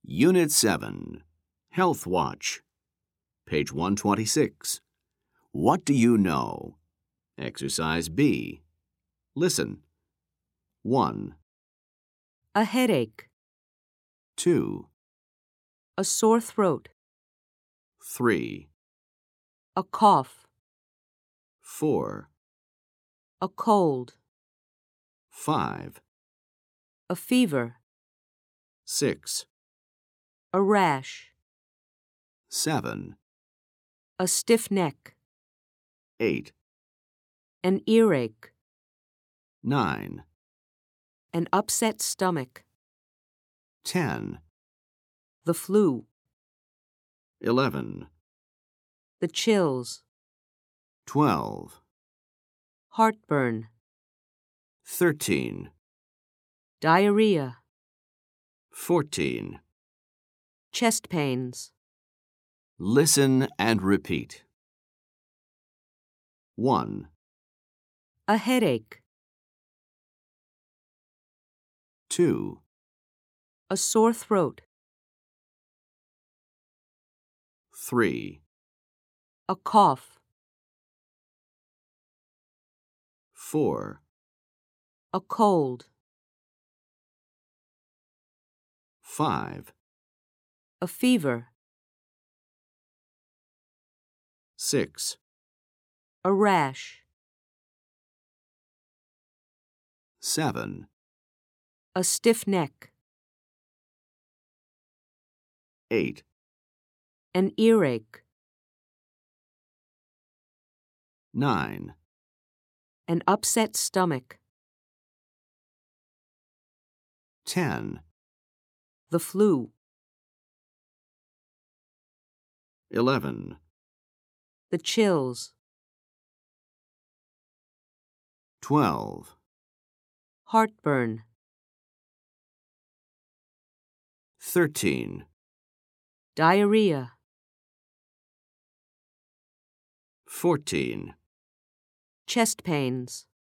Unit 7, Health Watch. Page 126. What do you know? Exercise B. Listen. 1, A headache, 2, a sore throat, 3, a cough, 4, a cold, 5, a fever, 6, a rash, 7, a stiff neck, 8, an earache, 9, an upset stomach, 10, the flu, 11, the chills, 12, heartburn, 13, diarrhea, 14. chest pains. Listen and repeat. 1, A headache, 2, a sore throat, 3, a cough, 4, a cold, 5, a fever, 6, a rash, 7, a stiff neck, 8, an earache, 9, an upset stomach, 10, the flu, 11, the chills, 12, heartburn, 13, diarrhea, 14, chest pains.